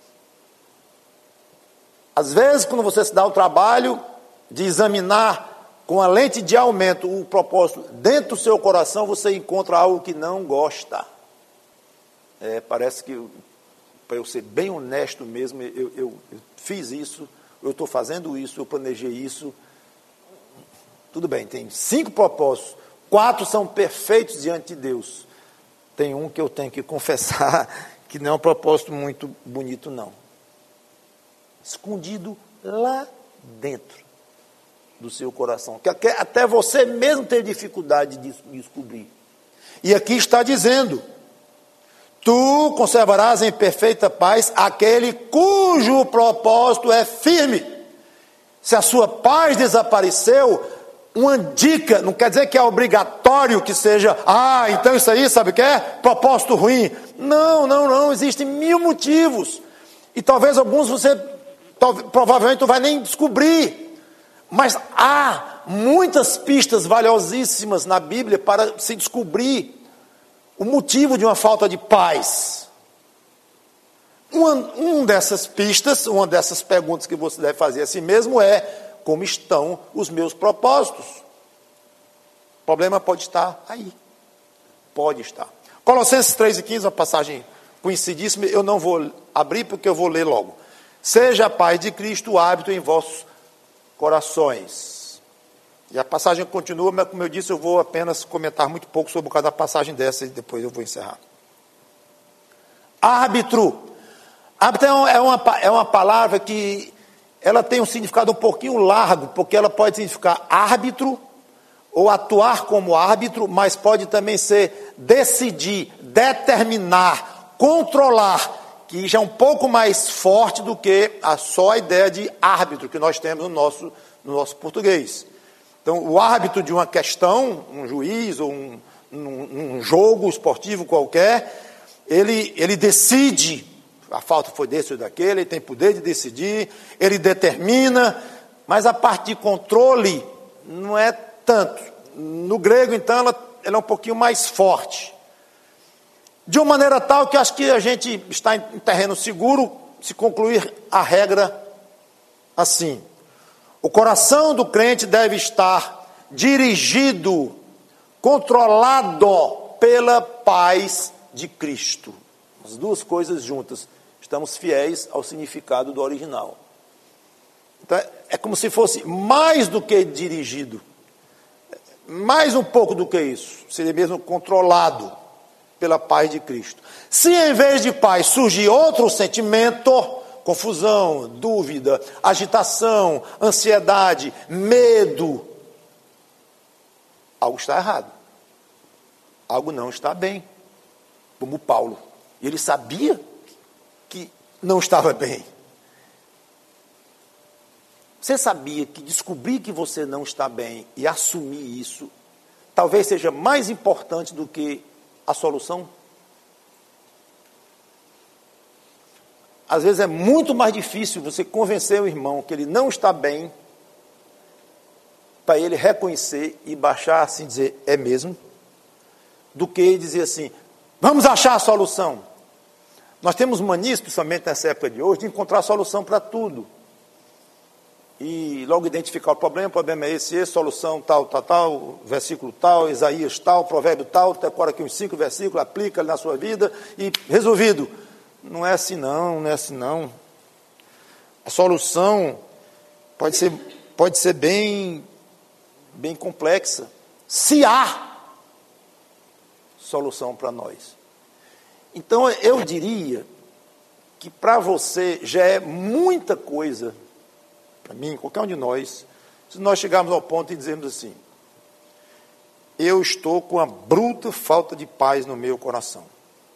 Às vezes, quando você se dá o trabalho de examinar com a lente de aumento o propósito dentro do seu coração, você encontra algo que não gosta. É, parece que, para eu ser bem honesto mesmo, eu, eu, eu fiz isso, eu estou fazendo isso, eu planejei isso. Tudo bem, tem cinco propósitos, quatro são perfeitos diante de Deus. Tem um que eu tenho que confessar que não é um propósito muito bonito, não. Escondido lá dentro do seu coração, que até você mesmo tem dificuldade de descobrir. E aqui está dizendo: tu conservarás em perfeita paz aquele cujo propósito é firme. Se a sua paz desapareceu, uma dica, não quer dizer que é obrigatório que seja, ah, então isso aí, sabe o que é? Propósito ruim. Não, não, não, existem mil motivos. E talvez alguns você, provavelmente, não vai nem descobrir. Mas há muitas pistas valiosíssimas na Bíblia para se descobrir o motivo de uma falta de paz. Uma, uma dessas pistas, uma dessas perguntas que você deve fazer a si mesmo é: como estão os meus propósitos? O problema pode estar aí. Pode estar. Colossenses três e quinze, uma passagem conhecidíssima, eu não vou abrir porque eu vou ler logo. Seja a paz de Cristo o hábito em vossos corações. E a passagem continua, mas como eu disse, eu vou apenas comentar muito pouco sobre cada passagem dessa e depois eu vou encerrar. Árbitro. Árbitro é uma, é uma palavra que ela tem um significado um pouquinho largo, porque ela pode significar árbitro ou atuar como árbitro, mas pode também ser decidir, determinar, controlar, que já é um pouco mais forte do que a só a ideia de árbitro que nós temos no nosso, no nosso português. Então, o árbitro de uma questão, um juiz ou um, um, um jogo esportivo qualquer, ele, ele decide, a falta foi desse ou daquele, ele tem poder de decidir, ele determina, mas a parte de controle não é tanto. No grego, então, ela, ela é um pouquinho mais forte. De uma maneira tal que acho que a gente está em terreno seguro se concluir a regra assim: o coração do crente deve estar dirigido, controlado pela paz de Cristo. As duas coisas juntas. Estamos fiéis ao significado do original. Então, é como se fosse mais do que dirigido. Mais um pouco do que isso. Seria mesmo controlado pela paz de Cristo. Se em vez de paz surgir outro sentimento, confusão, dúvida, agitação, ansiedade, medo, algo está errado. Algo não está bem. Como Paulo. E ele sabia que não estava bem. Você sabia que descobrir que você não está bem e assumir isso, talvez seja mais importante do que a solução? Às vezes é muito mais difícil você convencer o irmão que ele não está bem, para ele reconhecer e baixar assim, dizer, é mesmo, do que dizer assim, vamos achar a solução. Nós temos mania, principalmente nessa época de hoje, de encontrar a solução para tudo. E logo identificar o problema, o problema é esse, esse, solução tal, tal, tal, versículo tal, Isaías tal, provérbio tal, decora aqui uns cinco versículos, aplica na sua vida e resolvido. Não é assim não, não é assim não. A solução pode ser, pode ser bem, bem complexa. Se há solução para nós. Então eu diria que para você já é muita coisa, para mim, qualquer um de nós, se nós chegarmos ao ponto e dizermos assim, eu estou com uma bruta falta de paz no meu coração.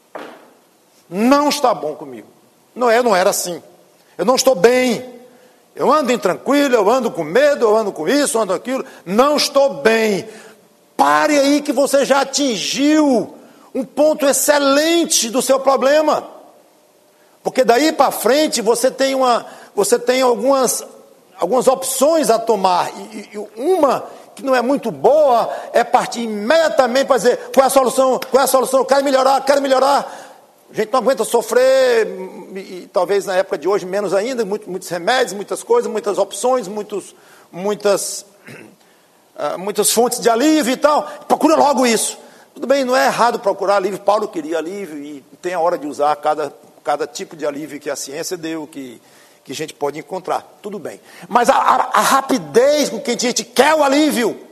Não está bom comigo. Não é, não era assim. Eu não estou bem. Eu ando intranquilo, eu ando com medo, eu ando com isso, eu ando com aquilo, não estou bem. Pare aí que você já atingiu um ponto excelente do seu problema. Porque daí para frente você tem, uma, você tem algumas, algumas opções a tomar. E, e uma que não é muito boa é partir imediatamente para dizer qual é a solução, qual é a solução, eu quero melhorar, quero melhorar. A gente não aguenta sofrer, e, e talvez na época de hoje menos ainda, muito, muitos remédios, muitas coisas, muitas opções, muitos, muitas, uh, muitas fontes de alívio e tal. Procura logo isso. Tudo bem, não é errado procurar alívio. Paulo queria alívio e tem a hora de usar cada, cada tipo de alívio que a ciência deu, que, que a gente pode encontrar. Tudo bem. Mas a, a, a rapidez com que a gente quer o alívio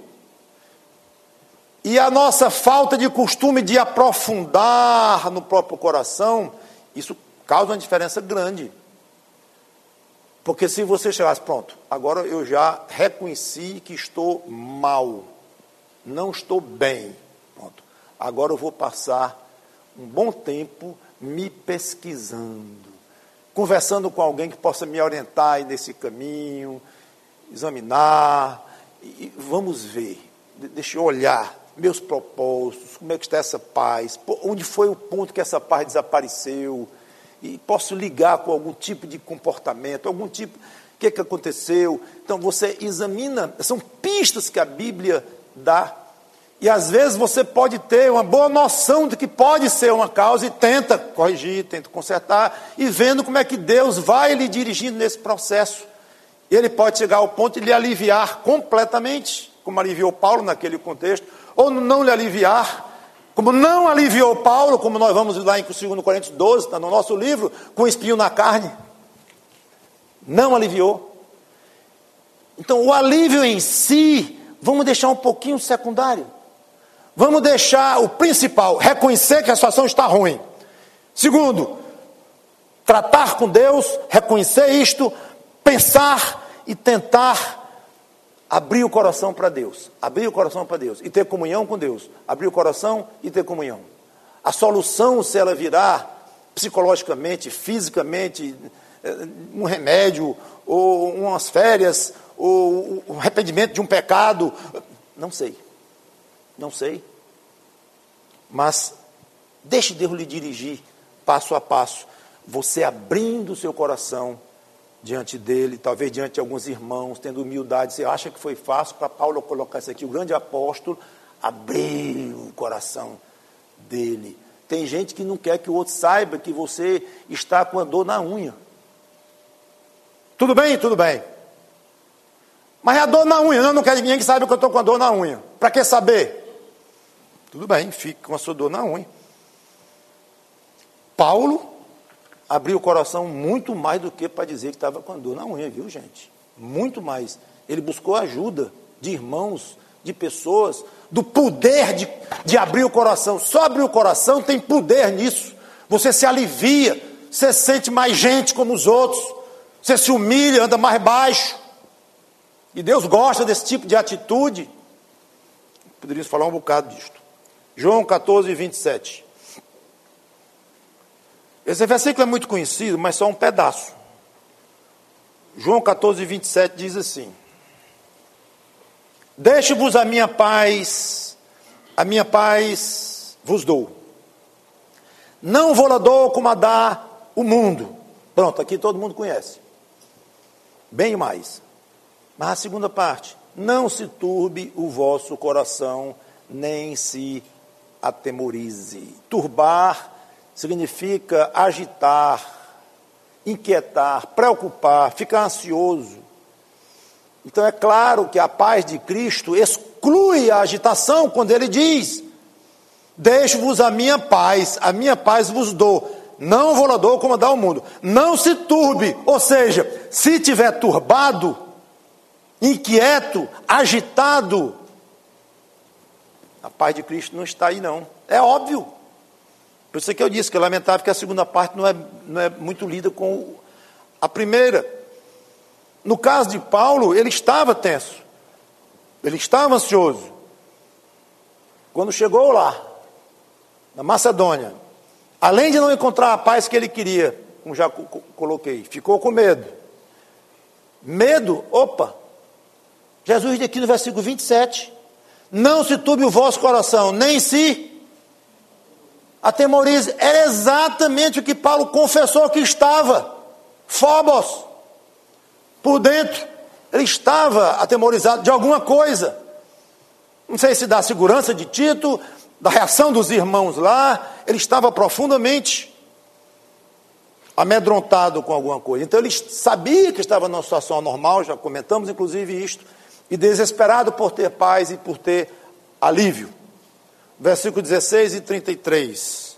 e a nossa falta de costume de aprofundar no próprio coração, isso causa uma diferença grande. Porque se você chegasse, pronto, agora eu já reconheci que estou mal, não estou bem, pronto, agora eu vou passar um bom tempo me pesquisando, conversando com alguém que possa me orientar aí nesse caminho, examinar, e vamos ver, deixa eu olhar meus propósitos, como é que está essa paz, onde foi o ponto que essa paz desapareceu, e posso ligar com algum tipo de comportamento, algum tipo, o que, que aconteceu. Então você examina, são pistas que a Bíblia dá, e às vezes você pode ter uma boa noção de que pode ser uma causa, e tenta corrigir, tenta consertar, e vendo como é que Deus vai lhe dirigindo nesse processo. Ele pode chegar ao ponto de lhe aliviar completamente, como aliviou Paulo naquele contexto, ou não lhe aliviar, como não aliviou Paulo, como nós vamos lá em dois Coríntios doze, está no nosso livro, com espinho na carne. Não aliviou. Então, o alívio em si, vamos deixar um pouquinho secundário. Vamos deixar o principal, reconhecer que a situação está ruim. Segundo, tratar com Deus, reconhecer isto, pensar e tentar abrir o coração para Deus, abrir o coração para Deus e ter comunhão com Deus, abrir o coração e ter comunhão. A solução, se ela virar psicologicamente, fisicamente, um remédio, ou umas férias, ou o arrependimento de um pecado, não sei, não sei, mas deixe Deus lhe dirigir passo a passo, você abrindo o seu coração diante dele, talvez diante de alguns irmãos, tendo humildade. Você acha que foi fácil para Paulo colocar isso aqui? O grande apóstolo abriu o coração dele. Tem gente que não quer que o outro saiba que você está com a dor na unha. Tudo bem? Tudo bem. Mas é a dor na unha. Eu não quero ninguém que saiba que eu estou com a dor na unha. Para que saber? Tudo bem, fique com a sua dor na unha. Paulo abriu o coração muito mais do que para dizer que estava com a dor na unha, viu, gente? Muito mais. Ele buscou ajuda de irmãos, de pessoas, do poder de, de abrir o coração. Só abrir o coração tem poder nisso. Você se alivia, você sente mais gente como os outros, você se humilha, anda mais baixo. E Deus gosta desse tipo de atitude. Poderíamos falar um bocado disto. João catorze, vinte e sete. Esse versículo é muito conhecido, mas só um pedaço. João catorze, vinte e sete diz assim: deixe-vos a minha paz, a minha paz vos dou. Não vou lá dou como a dá o mundo. Pronto, aqui todo mundo conhece. Bem mais. Mas a segunda parte: não se turbe o vosso coração, nem se atemorize. Turbar significa agitar, inquietar, preocupar, ficar ansioso. Então é claro que a paz de Cristo exclui a agitação quando ele diz: deixo-vos a minha paz, a minha paz vos dou, não vou lá dou como dá o mundo. Não se turbe, ou seja, se tiver turbado, inquieto, agitado, a paz de Cristo não está aí não, é óbvio. Por isso que eu disse que é lamentável que a segunda parte não é, não é muito lida com a primeira. No caso de Paulo, ele estava tenso, ele estava ansioso. Quando chegou lá, na Macedônia, além de não encontrar a paz que ele queria, como já coloquei, ficou com medo. Medo, opa, Jesus diz aqui no versículo vinte e sete, não se turbe o vosso coração, nem se atemorize. Era exatamente o que Paulo confessou que estava, phobos, por dentro, ele estava atemorizado de alguma coisa, não sei se da segurança de Tito, da reação dos irmãos lá, ele estava profundamente amedrontado com alguma coisa. Então ele sabia que estava numa situação anormal, já comentamos inclusive isto, e desesperado por ter paz e por ter alívio. Versículo dezesseis e trinta e três.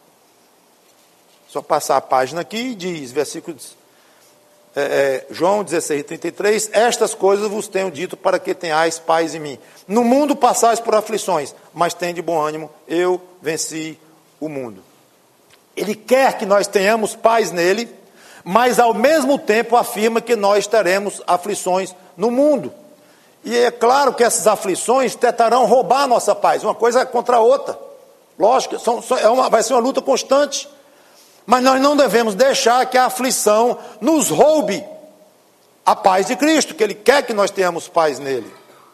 Só passar a página aqui, diz, versículo é, é, João dezesseis e trinta e três, estas coisas vos tenho dito para que tenhais paz em mim. No mundo passais por aflições, mas tende bom ânimo, eu venci o mundo. Ele quer que nós tenhamos paz nele, mas ao mesmo tempo afirma que nós teremos aflições no mundo. E é claro que essas aflições tentarão roubar a nossa paz, uma coisa contra a outra. Lógico, são, é uma, vai ser uma luta constante. Mas nós não devemos deixar que a aflição nos roube a paz de Cristo, que Ele quer que nós tenhamos paz nele.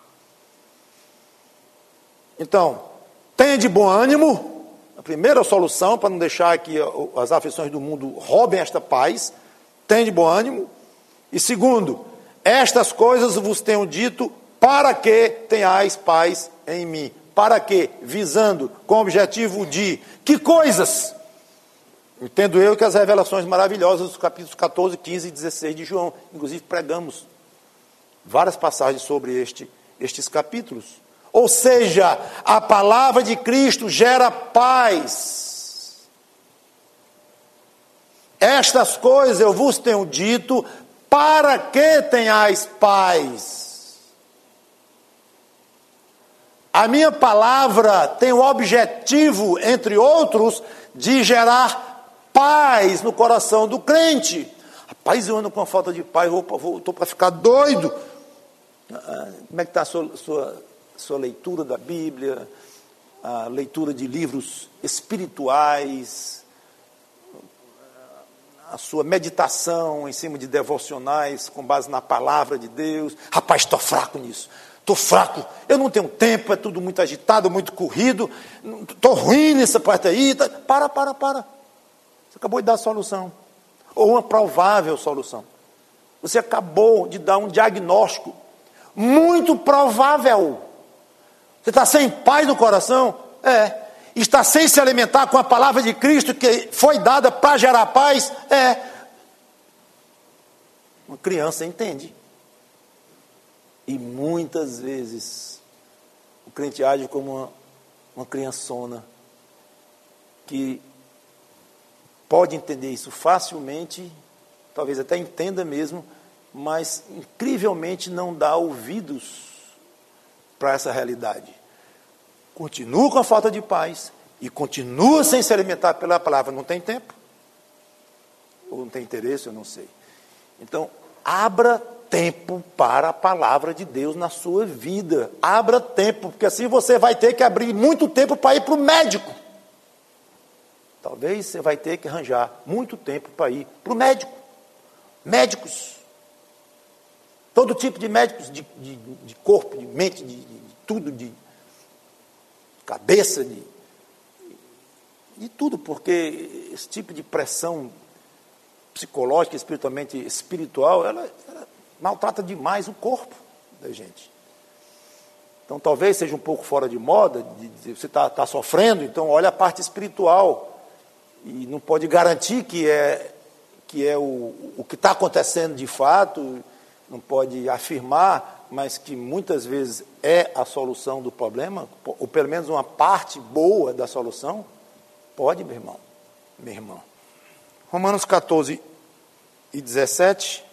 Então, tenha de bom ânimo. A primeira solução para não deixar que as aflições do mundo roubem esta paz, tenha de bom ânimo. E segundo, estas coisas vos tenho dito para que tenhais paz em mim. Para que? Visando, com o objetivo de, que coisas? Entendo eu que as revelações maravilhosas dos capítulos catorze, quinze e dezesseis de João, inclusive pregamos várias passagens sobre este, estes capítulos. Ou seja, a palavra de Cristo gera paz. Estas coisas eu vos tenho dito para que tenhais paz. A minha palavra tem o objetivo, entre outros, de gerar paz no coração do crente. Rapaz, eu ando com a falta de paz, estou para ficar doido. Como é que está a sua... sua sua leitura da Bíblia, a leitura de livros espirituais, a sua meditação em cima de devocionais com base na palavra de Deus. Rapaz, estou fraco nisso, estou fraco, eu não tenho tempo, é tudo muito agitado, muito corrido, estou ruim nessa parte aí. Tá... Para, para, para. Você acabou de dar a solução, ou uma provável solução. Você acabou de dar um diagnóstico muito provável. Você está sem paz no coração? É. Está sem se alimentar com a palavra de Cristo que foi dada para gerar paz? É. Uma criança entende. E muitas vezes o crente age como uma, uma criançona que pode entender isso facilmente, talvez até entenda mesmo, mas incrivelmente não dá ouvidos para essa realidade. Continua com a falta de paz e continua sem se alimentar pela palavra. Não tem tempo? Ou não tem interesse? Eu não sei. Então, abra tempo para a palavra de Deus na sua vida. Abra tempo, porque assim você vai ter que abrir muito tempo para ir para o médico. Talvez você vai ter que arranjar muito tempo para ir para o médico. Médicos. Todo tipo de médicos, de, de, de corpo, de mente, de, de, de tudo, de cabeça, de, de tudo, porque esse tipo de pressão psicológica, espiritualmente espiritual, ela, ela maltrata demais o corpo da gente. Então talvez seja um pouco fora de moda, de, de, você está tá sofrendo, então olha a parte espiritual, e não pode garantir que é, que é o, o que está acontecendo de fato, não pode afirmar, mas que muitas vezes é a solução do problema, ou pelo menos uma parte boa da solução. Pode, meu irmão, minha irmã. Romanos catorze e dezessete.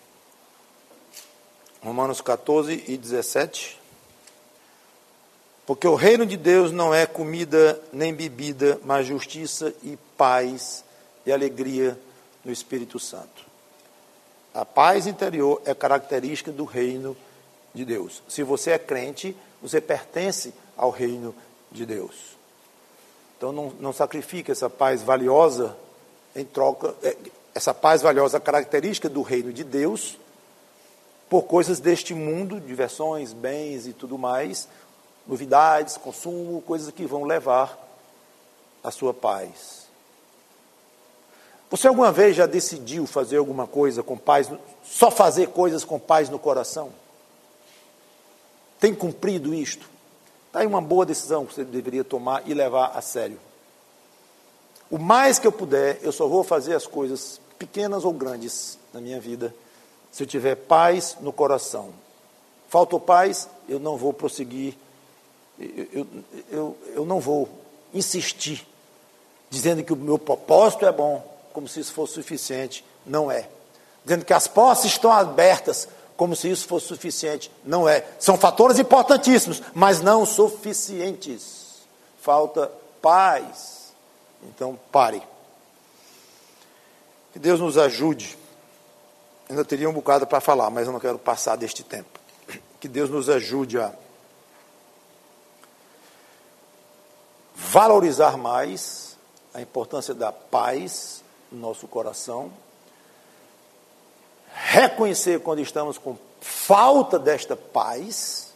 Romanos catorze e dezessete. Porque o reino de Deus não é comida nem bebida, mas justiça e paz e alegria no Espírito Santo. A paz interior é característica do reino de Deus. Se você é crente, você pertence ao reino de Deus. Então não, não sacrifique essa paz valiosa em troca, essa paz valiosa característica do reino de Deus, por coisas deste mundo, diversões, bens e tudo mais, novidades, consumo, coisas que vão levar a sua paz. Você alguma vez já decidiu fazer alguma coisa com paz, só fazer coisas com paz no coração? Tem cumprido isto? Está aí uma boa decisão que você deveria tomar e levar a sério. O mais que eu puder, eu só vou fazer as coisas pequenas ou grandes na minha vida, se eu tiver paz no coração. Faltou paz, eu não vou prosseguir, eu, eu, eu, eu não vou insistir, dizendo que o meu propósito é bom, como se isso fosse suficiente. Não é. Dizendo que as portas estão abertas, como se isso fosse suficiente. Não é. São fatores importantíssimos, mas não suficientes. Falta paz. Então, pare. Que Deus nos ajude. Ainda teria um bocado para falar, mas eu não quero passar deste tempo. Que Deus nos ajude a valorizar mais a importância da paz no nosso coração, reconhecer quando estamos com falta desta paz,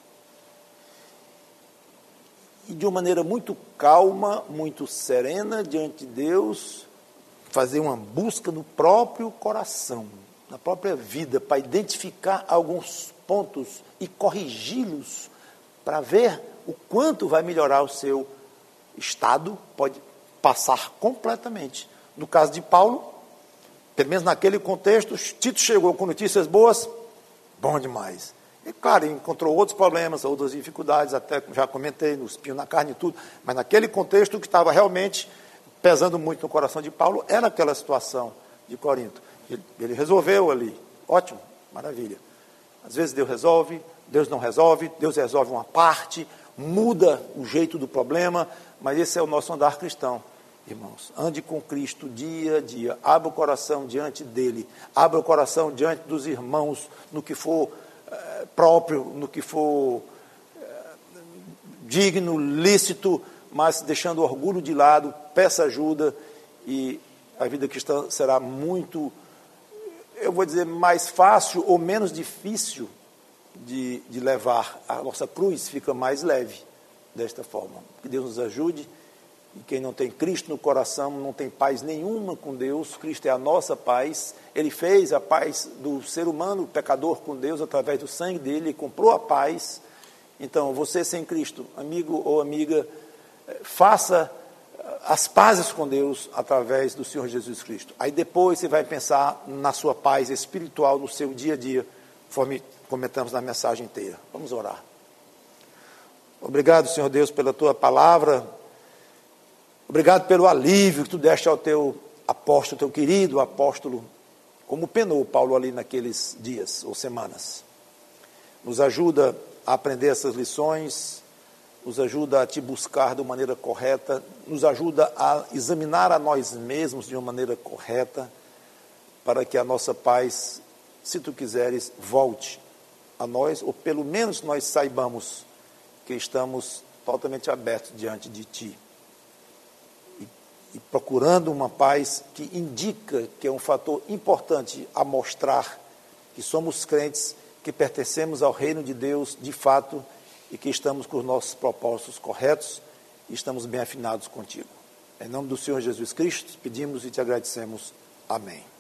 e de uma maneira muito calma, muito serena diante de Deus, fazer uma busca no próprio coração, na própria vida, para identificar alguns pontos e corrigi-los, para ver o quanto vai melhorar o seu estado, pode passar completamente. No caso de Paulo, pelo menos naquele contexto, Tito chegou com notícias boas, bom demais. E claro, encontrou outros problemas, outras dificuldades, até já comentei, no espinho na carne e tudo, mas naquele contexto, o que estava realmente pesando muito no coração de Paulo era aquela situação de Corinto. Ele, ele resolveu ali, ótimo, maravilha. Às vezes Deus resolve, Deus não resolve, Deus resolve uma parte, muda o jeito do problema, mas esse é o nosso andar cristão. Irmãos, ande com Cristo dia a dia, abra o coração diante dele, abra o coração diante dos irmãos, no que for eh, próprio, no que for eh, digno, lícito, mas deixando o orgulho de lado, peça ajuda e a vida cristã será muito, eu vou dizer, mais fácil ou menos difícil de, de levar. A nossa cruz fica mais leve desta forma. Que Deus nos ajude. E quem não tem Cristo no coração não tem paz nenhuma com Deus. Cristo é a nossa paz. Ele fez a paz do ser humano, o pecador, com Deus, através do sangue dele. Ele comprou a paz. Então, você sem Cristo, amigo ou amiga, faça as pazes com Deus através do Senhor Jesus Cristo. Aí depois você vai pensar na sua paz espiritual, no seu dia a dia, conforme comentamos na mensagem inteira. Vamos orar. Obrigado, Senhor Deus, pela tua palavra. Obrigado pelo alívio que tu deste ao teu apóstolo, teu querido apóstolo, como penou Paulo ali naqueles dias ou semanas. Nos ajuda a aprender essas lições, nos ajuda a te buscar de uma maneira correta, nos ajuda a examinar a nós mesmos de uma maneira correta, para que a nossa paz, se tu quiseres, volte a nós, ou pelo menos nós saibamos que estamos totalmente abertos diante de ti. E procurando uma paz que indica que é um fator importante a mostrar que somos crentes, que pertencemos ao reino de Deus de fato e que estamos com os nossos propósitos corretos e estamos bem afinados contigo. Em nome do Senhor Jesus Cristo, pedimos e te agradecemos. Amém.